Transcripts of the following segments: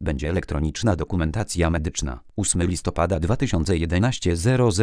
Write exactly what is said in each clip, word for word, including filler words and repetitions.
będzie elektroniczna dokumentacja medyczna. ósmego listopada dwa tysiące jedenastego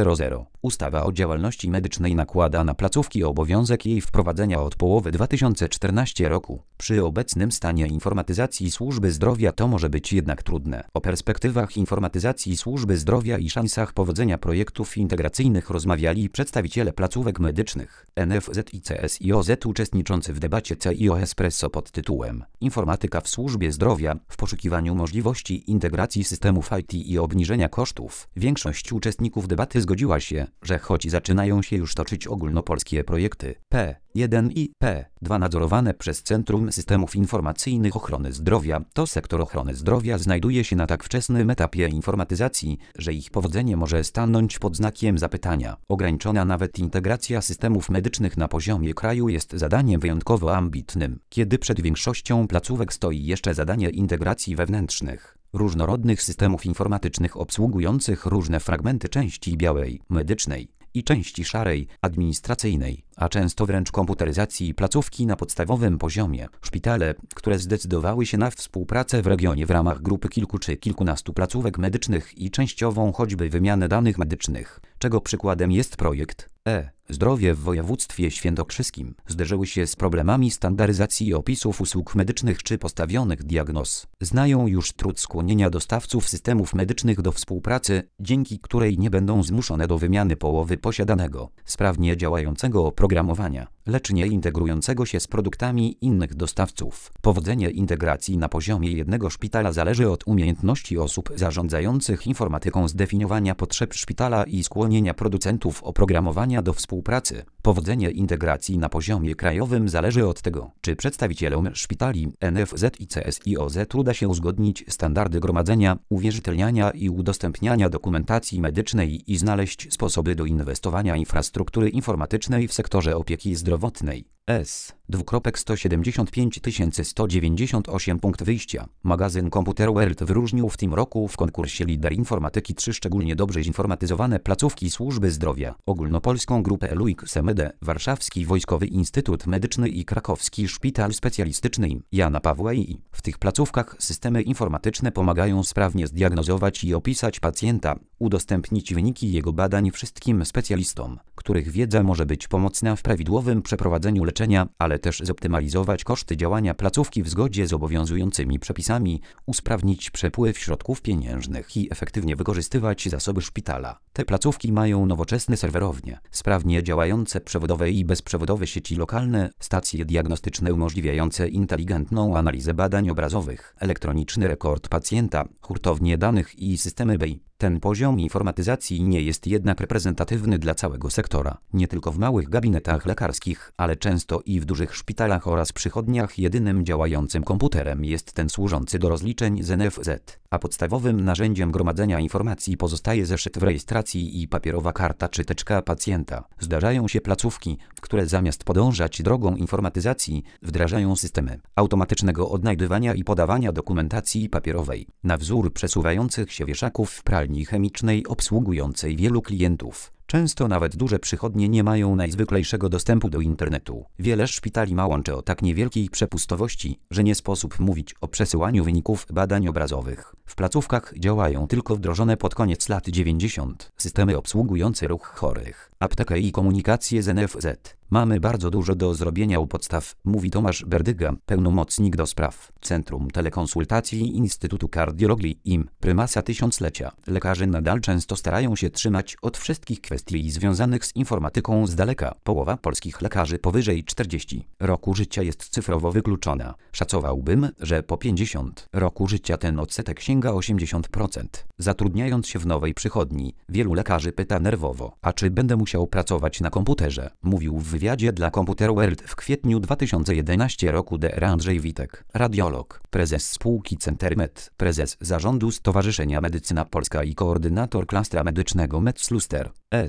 Ustawa o działalności medycznej nakłada na placówki obowiązek jej wprowadzenia od połowy dwa tysiące czternastego roku. Przy obecnym stanie informatyzacji służby zdrowia to może być jednak trudne. O perspektywach informatyzacji służby zdrowia i szansach powodzenia projektów integracyjnych rozmawiali przedstawiciele placówek medycznych, N F Z i C S I O Z uczestniczący w debacie C I O Espresso pod tytułem Informatyka w służbie zdrowia w poszukiwaniu możliwości integracji systemów I T i obniżenia kosztów. Większość uczestników debaty zgodziła się, że choć zaczynają się już toczyć ogólnopolskie projekty P jeden i P dwa nadzorowane przez Centrum Systemów Informacyjnych Ochrony Zdrowia, to sektor ochrony zdrowia znajduje się na tak wczesnym etapie informatyzacji, że ich powodzenie może stanąć pod znakiem zapytania. Ograniczona nawet integracja systemów medycznych na poziomie kraju jest zadaniem wyjątkowo ambitnym, kiedy przed większością placówek stoi jeszcze zadanie integracji wewnętrznych różnorodnych systemów informatycznych obsługujących różne fragmenty części białej, medycznej i części szarej, administracyjnej, a często wręcz komputeryzacji placówki na podstawowym poziomie. Szpitale, które zdecydowały się na współpracę w regionie w ramach grupy kilku czy kilkunastu placówek medycznych i częściową choćby wymianę danych medycznych, czego przykładem jest projekt E Zdrowie w województwie świętokrzyskim, zderzyły się z problemami standaryzacji opisów usług medycznych czy postawionych diagnoz. Znają już trud skłonienia dostawców systemów medycznych do współpracy, dzięki której nie będą zmuszone do wymiany połowy posiadanego, sprawnie działającego oprogramowania, lecz nie integrującego się z produktami innych dostawców. Powodzenie integracji na poziomie jednego szpitala zależy od umiejętności osób zarządzających informatyką, zdefiniowania potrzeb szpitala i skłonienia producentów oprogramowania do współpracy. Powodzenie integracji na poziomie krajowym zależy od tego, czy przedstawicielom szpitali N F Z i C S I O Z uda się uzgodnić standardy gromadzenia, uwierzytelniania i udostępniania dokumentacji medycznej i znaleźć sposoby do inwestowania infrastruktury informatycznej w sektorze opieki zdrowotnej. S. sto siedemdziesiąt pięć tysięcy sto dziewięćdziesiąt osiem Punkt wyjścia. Magazyn Computer World wyróżnił w tym roku w konkursie Lider Informatyki trzy szczególnie dobrze zinformatyzowane placówki służby zdrowia. Ogólnopolską grupę L U I K S M D, Warszawski Wojskowy Instytut Medyczny i Krakowski Szpital Specjalistyczny im. Jana Pawła I. W tych placówkach systemy informatyczne pomagają sprawnie zdiagnozować i opisać pacjenta, udostępnić wyniki jego badań wszystkim specjalistom, których wiedza może być pomocna w prawidłowym przeprowadzeniu leczenia, ale też zoptymalizować koszty działania placówki w zgodzie z obowiązującymi przepisami, usprawnić przepływ środków pieniężnych i efektywnie wykorzystywać zasoby szpitala. Te placówki mają nowoczesne serwerownie, sprawnie działające przewodowe i bezprzewodowe sieci lokalne, stacje diagnostyczne umożliwiające inteligentną analizę badań obrazowych, elektroniczny rekord pacjenta, hurtownie danych i systemy B I. Ten poziom informatyzacji nie jest jednak reprezentatywny dla całego sektora. Nie tylko w małych gabinetach lekarskich, ale często i w dużych szpitalach oraz przychodniach jedynym działającym komputerem jest ten służący do rozliczeń z N F Z, a podstawowym narzędziem gromadzenia informacji pozostaje zeszyt w rejestracji i papierowa karta czy teczka pacjenta. Zdarzają się placówki, które zamiast podążać drogą informatyzacji, wdrażają systemy automatycznego odnajdywania i podawania dokumentacji papierowej, na wzór przesuwających się wieszaków w pralni chemicznej obsługującej wielu klientów. Często nawet duże przychodnie nie mają najzwyklejszego dostępu do internetu. Wiele szpitali ma łącze o tak niewielkiej przepustowości, że nie sposób mówić o przesyłaniu wyników badań obrazowych. W placówkach działają tylko wdrożone pod koniec lat dziewięćdziesiątych systemy obsługujące ruch chorych, aptekę i komunikację z N F Z. Mamy bardzo dużo do zrobienia u podstaw, mówi Tomasz Berdyga, pełnomocnik do spraw Centrum Telekonsultacji Instytutu Kardiologii I M, prymasa tysiąclecia. Lekarze nadal często starają się trzymać od wszystkich kwestii związanych z informatyką z daleka. Połowa polskich lekarzy powyżej czterdziestu roku życia jest cyfrowo wykluczona. Szacowałbym, że po pięćdziesiątym roku życia ten odsetek sięga osiemdziesiąt procent. Zatrudniając się w nowej przychodni, wielu lekarzy pyta nerwowo, a czy będę musiał pracować na komputerze? Mówił w wywiadzie dla Computer World w kwietniu dwa tysiące jedenastego roku dr Andrzej Witek, radiolog, prezes spółki Centermed, prezes zarządu Stowarzyszenia Medycyna Polska i koordynator klastra medycznego MedSluster. S.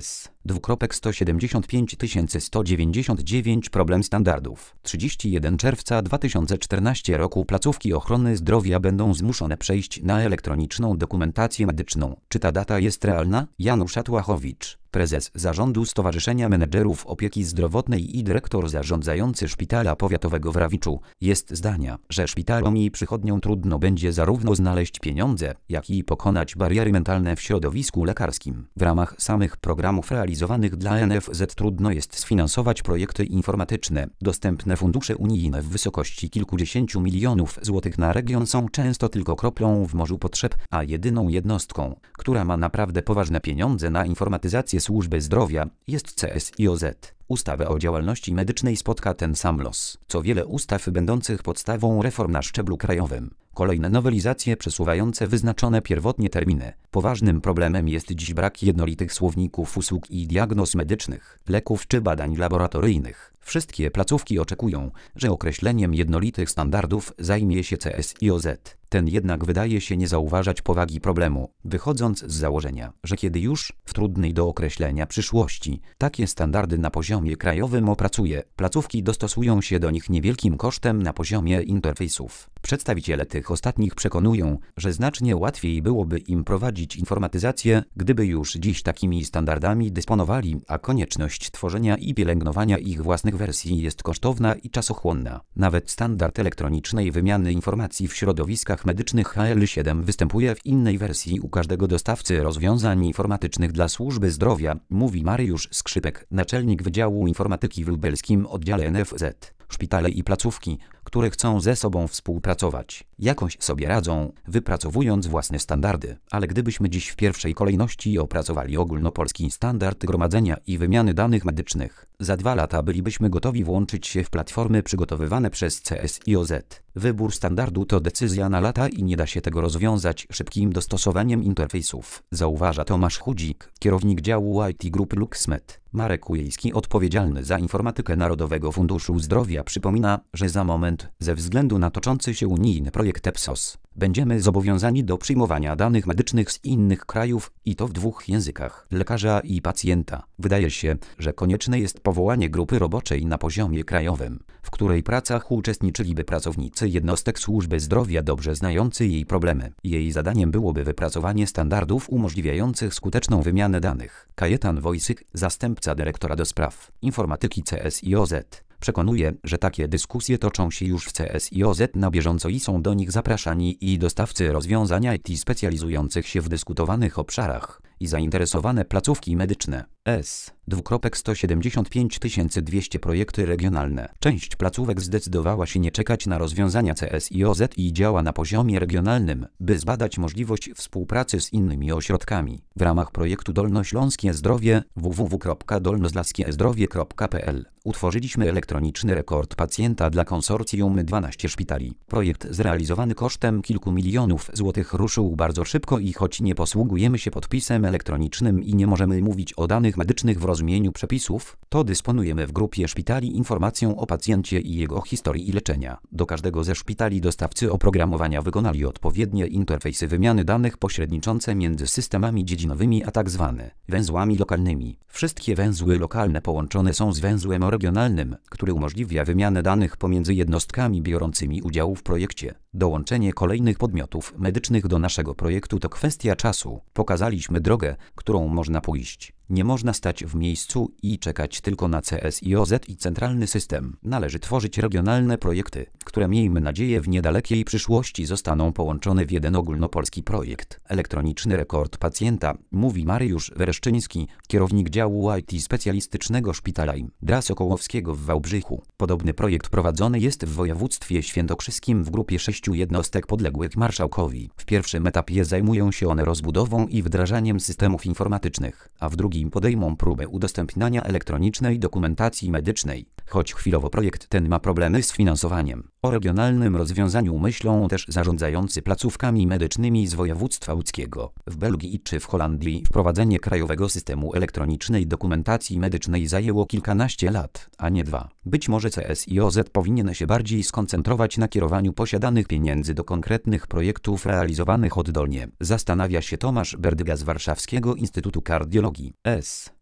dwukropek sto siedemdziesiąt pięć tysięcy sto dziewięćdziesiąt dziewięć Problem standardów. trzydziestego pierwszego czerwca dwa tysiące czternastego roku placówki ochrony zdrowia będą zmuszone przejść na elektroniczną dokumentację medyczną. Czy ta data jest realna? Janusz Atłachowicz, prezes Zarządu Stowarzyszenia Menedżerów Opieki Zdrowotnej i dyrektor zarządzający Szpitala Powiatowego w Rawiczu, jest zdania, że szpitalom i przychodniom trudno będzie zarówno znaleźć pieniądze, jak i pokonać bariery mentalne w środowisku lekarskim. W ramach samych programów realizowanych dla N F Z trudno jest sfinansować projekty informatyczne. Dostępne fundusze unijne w wysokości kilkudziesięciu milionów złotych na region są często tylko kroplą w morzu potrzeb, a jedyną jednostką, która ma naprawdę poważne pieniądze na informatyzację służby zdrowia, jest C S I O Z. Ustawę o działalności medycznej spotka ten sam los, co wiele ustaw będących podstawą reform na szczeblu krajowym. Kolejne nowelizacje przesuwające wyznaczone pierwotnie terminy. Poważnym problemem jest dziś brak jednolitych słowników usług i diagnoz medycznych, leków czy badań laboratoryjnych. Wszystkie placówki oczekują, że określeniem jednolitych standardów zajmie się C S I O Z. Ten jednak wydaje się nie zauważać powagi problemu, wychodząc z założenia, że kiedy już, w trudnej do określenia przyszłości, takie standardy na poziomie krajowym opracuje, placówki dostosują się do nich niewielkim kosztem na poziomie interfejsów. Przedstawiciele tych ostatnich przekonują, że znacznie łatwiej byłoby im prowadzić informatyzację, gdyby już dziś takimi standardami dysponowali, a konieczność tworzenia i pielęgnowania ich własnych wersji jest kosztowna i czasochłonna. Nawet standard elektronicznej wymiany informacji w środowiskach medycznych H L siedem występuje w innej wersji u każdego dostawcy rozwiązań informatycznych dla służby zdrowia, mówi Mariusz Skrzypek, naczelnik Wydziału Informatyki w lubelskim oddziale N F Z. Szpitale i placówki, które chcą ze sobą współpracować, jakoś sobie radzą, wypracowując własne standardy. Ale gdybyśmy dziś w pierwszej kolejności opracowali ogólnopolski standard gromadzenia i wymiany danych medycznych, za dwa lata bylibyśmy gotowi włączyć się w platformy przygotowywane przez C S I O Z. Wybór standardu to decyzja na lata i nie da się tego rozwiązać szybkim dostosowaniem interfejsów, zauważa Tomasz Chudzik, kierownik działu I T Grupy LuxMed. Marek Ujejski, odpowiedzialny za informatykę Narodowego Funduszu Zdrowia, przypomina, że za moment, ze względu na toczący się unijny projekt E P S O S, będziemy zobowiązani do przyjmowania danych medycznych z innych krajów i to w dwóch językach, lekarza i pacjenta. Wydaje się, że konieczne jest powołanie grupy roboczej na poziomie krajowym, w której pracach uczestniczyliby pracownicy jednostek służby zdrowia dobrze znający jej problemy. Jej zadaniem byłoby wypracowanie standardów umożliwiających skuteczną wymianę danych. Kajetan Wojsyk, zastępca dyrektora do spraw informatyki C S I O Z, przekonuje, że takie dyskusje toczą się już w C S I O Z na bieżąco i są do nich zapraszani i dostawcy rozwiązań I T specjalizujących się w dyskutowanych obszarach i zainteresowane placówki medyczne. S. Dwukropek sto siedemdziesiąt pięć tysięcy dwieście projekty regionalne. Część placówek zdecydowała się nie czekać na rozwiązania C S I O Z i działa na poziomie regionalnym, by zbadać możliwość współpracy z innymi ośrodkami. W ramach projektu Dolnośląskie Zdrowie w w w kropka dolnośląskiezdrowie kropka p l utworzyliśmy elektroniczny rekord pacjenta dla konsorcjum dwanaście szpitali. Projekt zrealizowany kosztem kilku milionów złotych ruszył bardzo szybko i choć nie posługujemy się podpisem elektronicznym i nie możemy mówić o danych medycznych w rozumieniu przepisów, to dysponujemy w grupie szpitali informacją o pacjencie i jego historii leczenia. Do każdego ze szpitali dostawcy oprogramowania wykonali odpowiednie interfejsy wymiany danych pośredniczące między systemami dziedzinowymi a tak zwane węzłami lokalnymi. Wszystkie węzły lokalne połączone są z węzłem regionalnym, który umożliwia wymianę danych pomiędzy jednostkami biorącymi udział w projekcie. Dołączenie kolejnych podmiotów medycznych do naszego projektu to kwestia czasu. Pokazaliśmy drogę, którą można pójść. Nie można stać w miejscu i czekać tylko na C S I O Z i centralny system. Należy tworzyć regionalne projekty, które miejmy nadzieję w niedalekiej przyszłości zostaną połączone w jeden ogólnopolski projekt. Elektroniczny rekord pacjenta, mówi Mariusz Wereszczyński, kierownik działu I T specjalistycznego szpitala im. D R A Sokołowskiego w Wałbrzychu. Podobny projekt prowadzony jest w województwie świętokrzyskim w grupie sześciu jednostek podległych marszałkowi. W pierwszym etapie zajmują się one rozbudową i wdrażaniem systemów informatycznych, a w drugim podejmą próbę udostępniania elektronicznej dokumentacji medycznej, choć chwilowo projekt ten ma problemy z finansowaniem. O regionalnym rozwiązaniu myślą też zarządzający placówkami medycznymi z województwa łódzkiego. W Belgii czy w Holandii wprowadzenie krajowego systemu elektronicznej dokumentacji medycznej zajęło kilkanaście lat, a nie dwa. Być może C S I O Z powinien się bardziej skoncentrować na kierowaniu posiadanych pieniędzy do konkretnych projektów realizowanych oddolnie, zastanawia się Tomasz Berdyga z Warszawskiego Instytutu Kardiologii. S.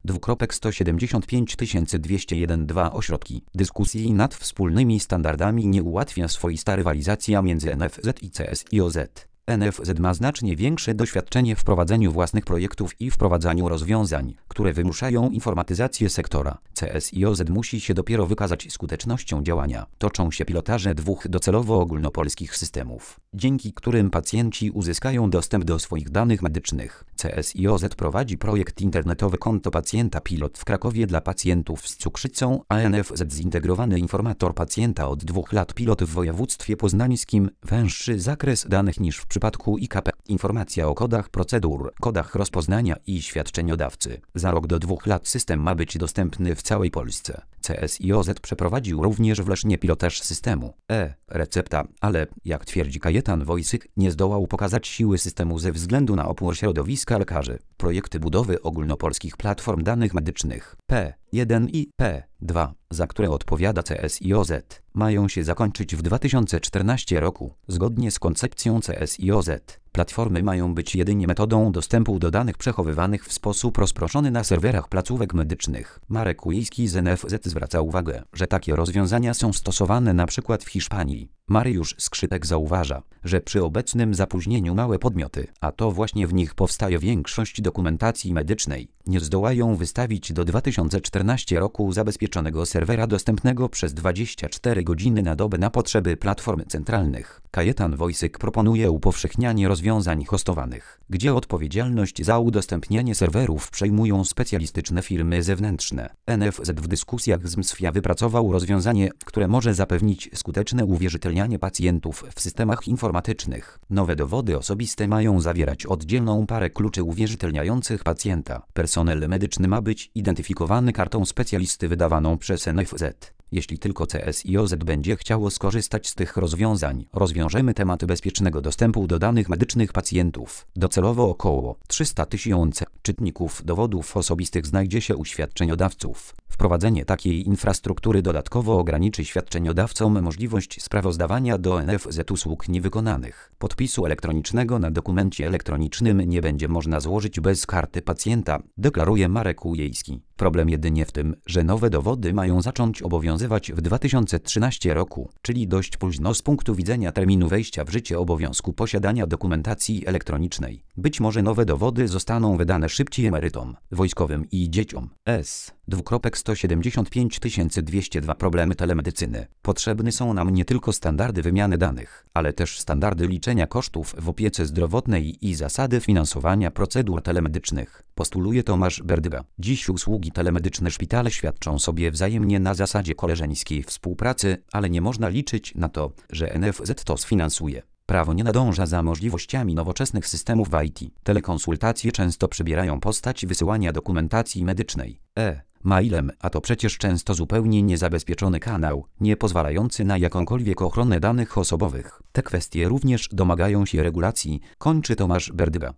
Dwukropek sto siedemdziesiąt pięć tysięcy dwieście jeden dwa Ośrodki dyskusji nad wspólnymi standardami nie ułatwia swoista rywalizacja między N F Z i C S I O Z. N F Z ma znacznie większe doświadczenie w prowadzeniu własnych projektów i wprowadzaniu rozwiązań, które wymuszają informatyzację sektora. C S I O Z musi się dopiero wykazać skutecznością działania. Toczą się pilotaże dwóch docelowo ogólnopolskich systemów, dzięki którym pacjenci uzyskają dostęp do swoich danych medycznych. C S I O Z prowadzi projekt internetowy Konto Pacjenta Pilot w Krakowie dla pacjentów z cukrzycą, a N F Z Zintegrowany Informator Pacjenta od dwóch lat pilot w województwie poznańskim, węższy zakres danych niż w przypadku I K P. Informacja o kodach procedur, kodach rozpoznania i świadczeniodawcy. Za rok do dwóch lat system ma być dostępny w całej Polsce. C S I O Z przeprowadził również w Lesznie pilotaż systemu e-recepta, ale, jak twierdzi Kajetan Wojsyk, nie zdołał pokazać siły systemu ze względu na opór środowiska lekarzy. Projekty budowy ogólnopolskich platform danych medycznych P jeden i P dwa, za które odpowiada C S I O Z, mają się zakończyć w dwa tysiące czternastym roku. Zgodnie z koncepcją C S I O Z, platformy mają być jedynie metodą dostępu do danych przechowywanych w sposób rozproszony na serwerach placówek medycznych. Marek Ujejski z N F Z zwraca uwagę, że takie rozwiązania są stosowane na przykład w Hiszpanii. Mariusz Skrzypek zauważa, że przy obecnym zapóźnieniu małe podmioty, a to właśnie w nich powstaje większość dokumentacji medycznej, nie zdołają wystawić do dwa tysiące czternastego roku zabezpieczonego serwera dostępnego przez dwadzieścia cztery godziny na dobę na potrzeby platform centralnych. Kajetan Wojsyk proponuje upowszechnianie rozwiązań hostowanych, gdzie odpowiedzialność za udostępnianie serwerów przejmują specjalistyczne firmy zewnętrzne. N F Z w dyskusjach z M S F I A wypracował rozwiązanie, które może zapewnić skuteczne uwierzytelnianie pacjentów w systemach informatycznych. Nowe dowody osobiste mają zawierać oddzielną parę kluczy uwierzytelniających pacjenta. Personel medyczny ma być identyfikowany kartą specjalisty wydawaną przez N F Z. Jeśli tylko C S I O Z będzie chciało skorzystać z tych rozwiązań, rozwiążemy temat bezpiecznego dostępu do danych medycznych pacjentów. Docelowo około trzysta tysięcy czytników dowodów osobistych znajdzie się u świadczeniodawców. Wprowadzenie takiej infrastruktury dodatkowo ograniczy świadczeniodawcom możliwość sprawozdawania do N F Z usług niewykonanych. Podpisu elektronicznego na dokumencie elektronicznym nie będzie można złożyć bez karty pacjenta, deklaruje Marek Ujejski. Problem jedynie w tym, że nowe dowody mają zacząć obowiązywać w dwa tysiące trzynastym roku, czyli dość późno z punktu widzenia terminu wejścia w życie obowiązku posiadania dokumentacji elektronicznej. Być może nowe dowody zostaną wydane szybciej emerytom, wojskowym i dzieciom. S. Dwukropek sto siedemdziesiąt pięć tysięcy dwieście dwa Problemy telemedycyny. Potrzebne są nam nie tylko standardy wymiany danych, ale też standardy liczenia kosztów w opiece zdrowotnej i zasady finansowania procedur telemedycznych. Postuluje Tomasz Berdyga. Dziś usługi telemedyczne szpitale świadczą sobie wzajemnie na zasadzie koleżeńskiej współpracy, ale nie można liczyć na to, że N F Z to sfinansuje. Prawo nie nadąża za możliwościami nowoczesnych systemów w I T. Telekonsultacje często przybierają postać wysyłania dokumentacji medycznej e-mailem, a to przecież często zupełnie niezabezpieczony kanał, nie pozwalający na jakąkolwiek ochronę danych osobowych. Te kwestie również domagają się regulacji, kończy Tomasz Berdyga.